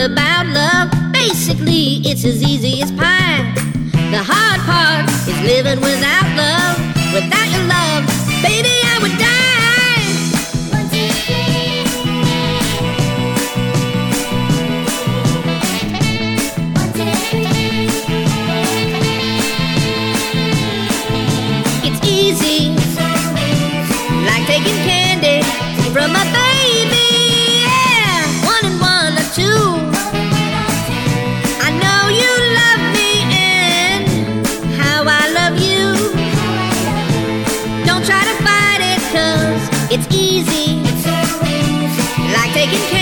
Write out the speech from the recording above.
about love. Basically, it's as easy as pie. The hard part is living without love. Without your love, baby, I would die. 1, 2, 3. 1, 2, 3. It's easy, like taking candy from a baby. Yeah, 1 and 1 are 2. I know you love me and how I love you. Don't try to fight it, 'cause it's easy, like taking candy